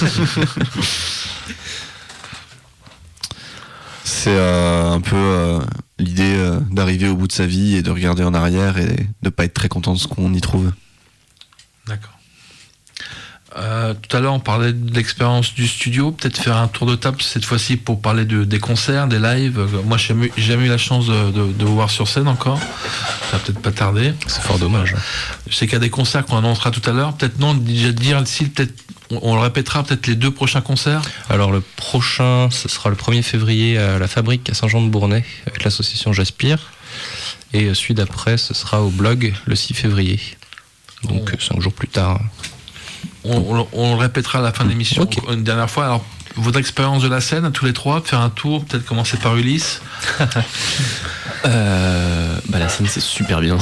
C'est euh, un peu euh, l'idée euh, d'arriver au bout de sa vie et de regarder en arrière et de pas être très content de ce qu'on y trouve. D'accord. Euh, tout à l'heure, on parlait de l'expérience du studio. Peut-être faire un tour de table cette fois-ci pour parler de, des concerts, des lives. Moi, j'ai jamais, jamais eu la chance de, de, de vous voir sur scène encore. Ça va peut-être pas tarder. C'est fort dommage. Je sais qu'il y a des concerts qu'on annoncera tout à l'heure. Peut-être non, déjà dire si peut-être on, on le répétera peut-être les deux prochains concerts. Alors le prochain, ce sera le premier février à la Fabrique à Saint-Jean-de-Bournay avec l'association J'Aspire. Et celui d'après, ce sera au Blog le six février. Donc oh. cinq jours plus tard. On, on, on le répétera à la fin de l'émission okay. Une dernière fois. Alors, votre expérience de la scène, à tous les trois, faire un tour, peut-être commencer par Ulysse. euh, bah, la scène, c'est super bien.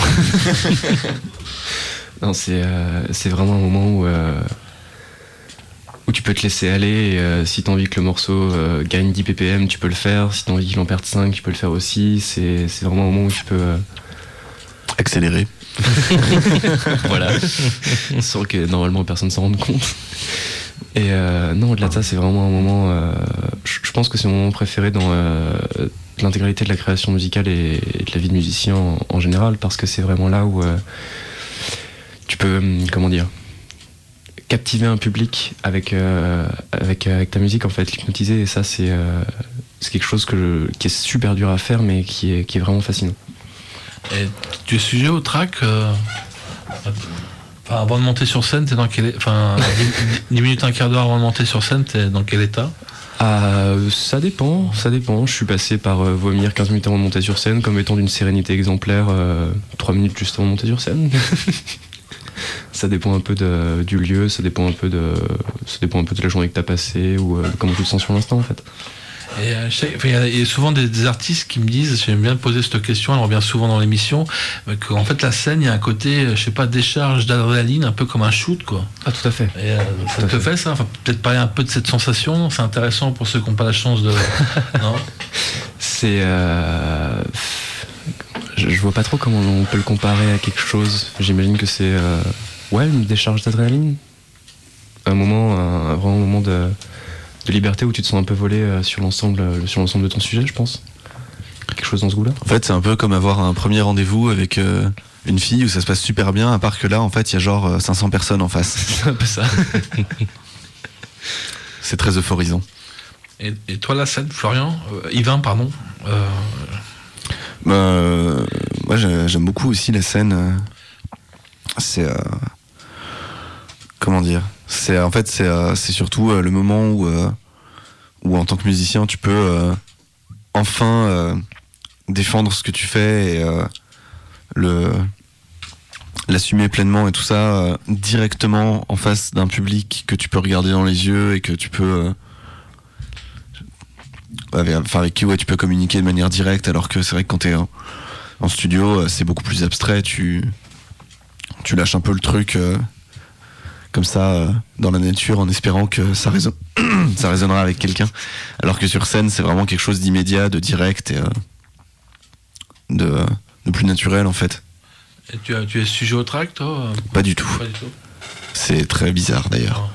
Non, c'est, euh, c'est vraiment un moment où, euh, où tu peux te laisser aller. Et, euh, si tu as envie que le morceau euh, gagne dix B P M, tu peux le faire. Si tu as envie qu'il en perde cinq, tu peux le faire aussi. C'est, c'est vraiment un moment où tu peux... Euh... accélérer. Voilà. Sans que normalement personne s'en rende compte. Et euh, non, au-delà de ça, c'est vraiment un moment. Euh, je pense que c'est mon moment préféré dans euh, l'intégralité de la création musicale et, et de la vie de musicien en, en général, parce que c'est vraiment là où euh, tu peux, comment dire, captiver un public avec, euh, avec, avec ta musique, en fait, l'hypnotiser. Et ça, c'est, euh, c'est quelque chose que je, qui est super dur à faire, mais qui est, qui est vraiment fascinant. Et tu es sujet au track euh, enfin, avant de monter sur scène, t'es dans quel, enfin, dix minutes, un quart d'heure avant de monter sur scène, t'es dans quel état? Ah, ça dépend, ça dépend. Je suis passé par euh, vomir quinze minutes avant de monter sur scène, comme étant d'une sérénité exemplaire, euh, trois minutes juste avant de monter sur scène. Ça dépend un peu de, du lieu, ça dépend un peu de, ça dépend un peu de la journée que t'as passée ou euh, comment tu te sens sur l'instant, en fait. Et euh, il y a souvent des, des artistes qui me disent, j'aime bien poser cette question, elle revient souvent dans l'émission, qu'en fait la scène, il y a un côté, je sais pas, décharge d'adrénaline, un peu comme un shoot, quoi. Ah, tout à fait. Et euh, ça te fait ça, enfin, peut-être parler un peu de cette sensation, c'est intéressant pour ceux qui n'ont pas la chance de... Non c'est... Euh... Je, je vois pas trop comment on peut le comparer à quelque chose. J'imagine que c'est... Euh... Ouais, une décharge d'adrénaline. Un moment, un, vraiment un moment de... de liberté où tu te sens un peu volé euh, sur l'ensemble, euh, sur l'ensemble de ton sujet, je pense. Quelque chose dans ce goût-là. En fait, c'est un peu comme avoir un premier rendez-vous avec euh, une fille où ça se passe super bien, à part que là, en fait, il y a genre euh, cinq cents personnes en face. C'est un peu ça. C'est très euphorisant. Et, et toi, la scène, Florian, euh, Yvain, pardon. Euh... Bah, euh, moi, j'aime beaucoup aussi la scène. Euh, c'est euh, comment dire. C'est en fait c'est euh, c'est surtout euh, le moment où euh, où en tant que musicien tu peux euh, enfin euh, défendre ce que tu fais et euh, le l'assumer pleinement et tout ça euh, directement en face d'un public que tu peux regarder dans les yeux et que tu peux euh, avec, enfin avec qui ouais, tu peux communiquer de manière directe, alors que c'est vrai que quand t'es en, en studio euh, c'est beaucoup plus abstrait, tu tu lâches un peu le truc euh, comme ça euh, dans la nature en espérant que ça résonne ça résonnera avec quelqu'un, alors que sur scène c'est vraiment quelque chose d'immédiat, de direct et euh, de, de plus naturel en fait. Et tu, as, tu es sujet au track toi? Pas du tout. Pas du tout. C'est très bizarre d'ailleurs.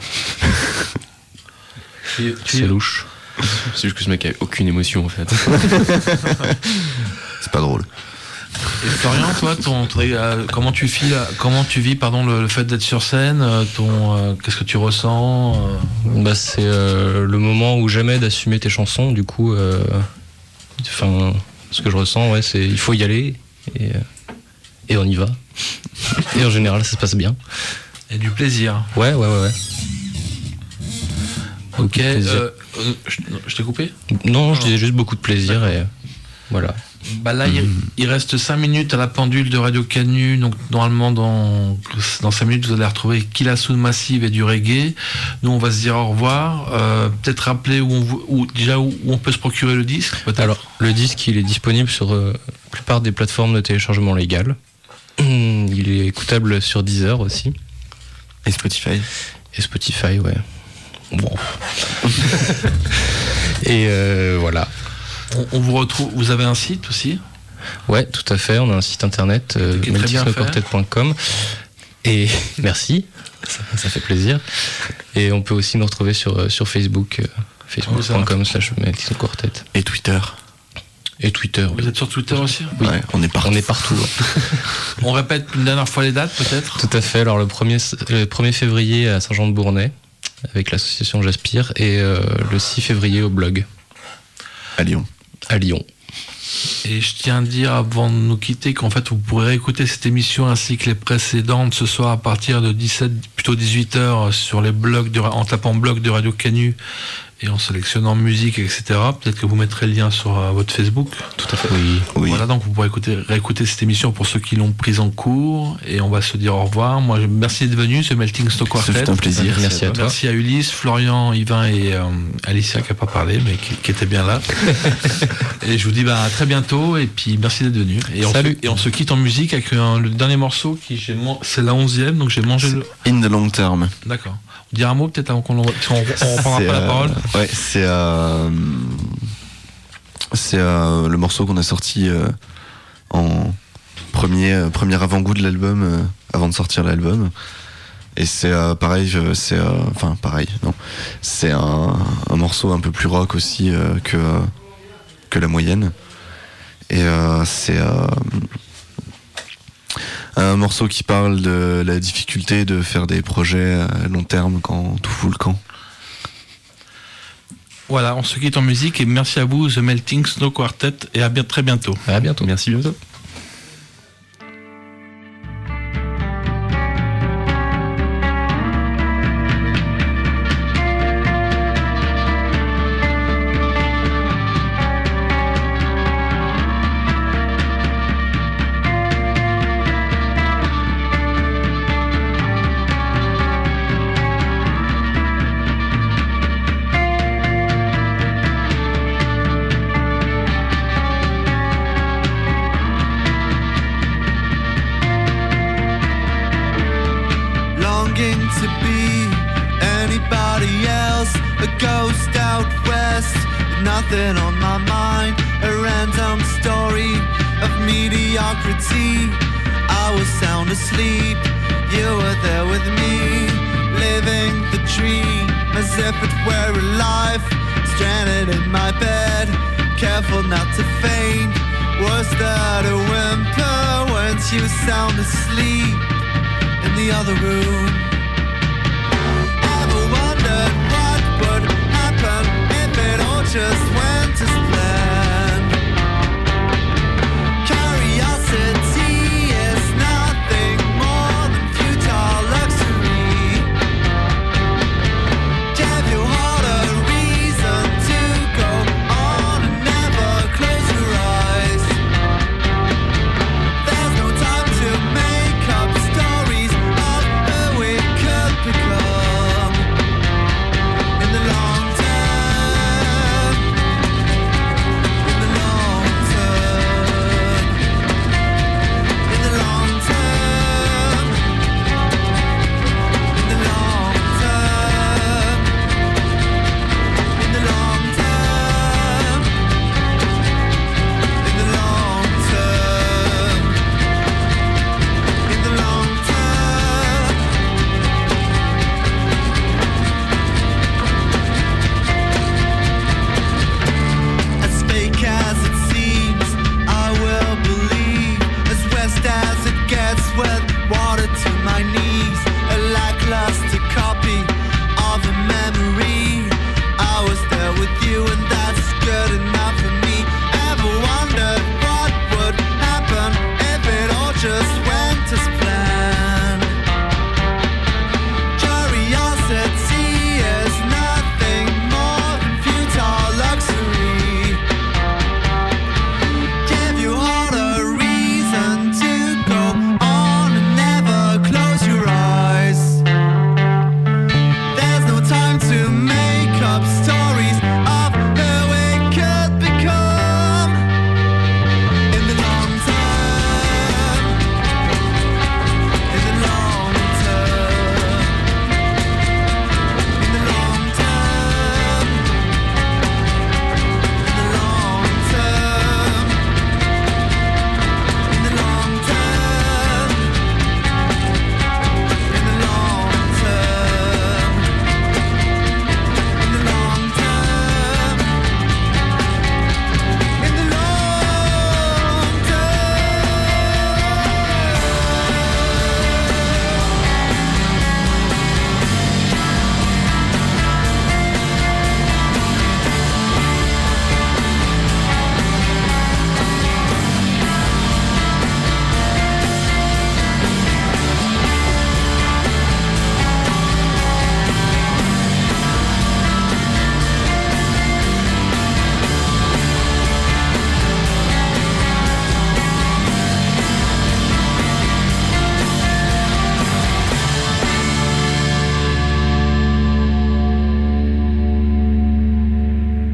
tu, tu C'est louche. C'est juste que ce mec a aucune émotion en fait. C'est pas drôle. Et Florian, toi, ton, ton, euh, comment tu vis, comment tu vis pardon, le, le fait d'être sur scène, ton, euh, qu'est-ce que tu ressens euh... bah, c'est euh, le moment où jamais d'assumer tes chansons, du coup, euh, enfin, ce que je ressens, ouais, c'est il faut y aller, et, et on y va. Et en général, ça se passe bien. Et du plaisir. Ouais, ouais, ouais. ouais. Ok, euh, euh, je, je t'ai coupé? Non, non, je disais juste beaucoup de plaisir, et voilà. Bah là, il, il reste cinq minutes à la pendule de Radio Canu. Donc, normalement, dans, dans cinq minutes, vous allez retrouver Killa Sound Massive et du reggae. Nous, on va se dire au revoir. Euh, peut-être rappeler où on, où, déjà où, où on peut se procurer le disque. Alors, le disque, il est disponible sur euh, la plupart des plateformes de téléchargement légal. Il est écoutable sur Deezer aussi. Et Spotify. Et Spotify, ouais. Bon. Et euh, voilà. On, on vous retrouve. Vous avez un site aussi? Ouais, tout à fait. On a un site internet, euh, melting snow quartet point com. Et merci, ça, ça fait plaisir. Et on peut aussi nous retrouver sur, sur Facebook, euh, facebook point com slash melting snow quartet. Et Twitter. Et Twitter. Vous oui. êtes sur Twitter aussi? Oui, ouais, on est partout. On est partout. On répète une dernière fois les dates, peut-être? Tout à fait. Alors, le premier, le premier février à Saint-Jean-de-Bournay, avec l'association J'Aspire, et euh, le six février au blog. À Lyon. À Lyon. Et je tiens à dire avant de nous quitter qu'en fait vous pourrez réécouter cette émission ainsi que les précédentes ce soir à partir de dix-sept, plutôt dix-huit heures sur les blogs de, en tapant blog de Radio Canu et en sélectionnant musique, et cetera. Peut-être que vous mettrez le lien sur euh, votre Facebook. Tout à fait. Oui. oui. Voilà, donc vous pourrez écouter, réécouter cette émission pour ceux qui l'ont prise en cours. Et on va se dire au revoir. Moi, je, merci d'être venu, ce Melting Snow Quartet. C'est un plaisir. Merci, merci à toi. Merci à Ulysse, Florian, Yvain et euh, Alicia qui n'a pas parlé, mais qui, qui était bien là. Et je vous dis bah, à très bientôt. Et puis merci d'être venu. Et on, Salut. Se, et on se quitte en musique avec un, le dernier morceau qui j'ai c'est la onzième, donc j'ai mangé le. In the long term. D'accord. Dire un mot peut-être avant qu'on on, on reprendra pas euh, la parole. Ouais, c'est euh, c'est euh, le morceau qu'on a sorti euh, en premier euh, premier avant-goût de l'album euh, avant de sortir l'album. Et c'est euh, pareil, c'est euh, enfin pareil, non, c'est un, un morceau un peu plus rock aussi euh, que euh, que la moyenne. Et euh, c'est euh, un morceau qui parle de la difficulté de faire des projets à long terme quand tout fout le camp. Voilà, on se quitte en musique et merci à vous, The Melting Snow Quartet, et à bien, très bientôt. À bientôt. Merci, bientôt. To be anybody else, a ghost out west, nothing on my mind, a random story of mediocrity. I was sound asleep, you were there with me, living the dream as if it were alive, stranded in my bed, careful not to faint. Was that a whimper? Weren't you sound asleep in the other room? What would happen if it all just went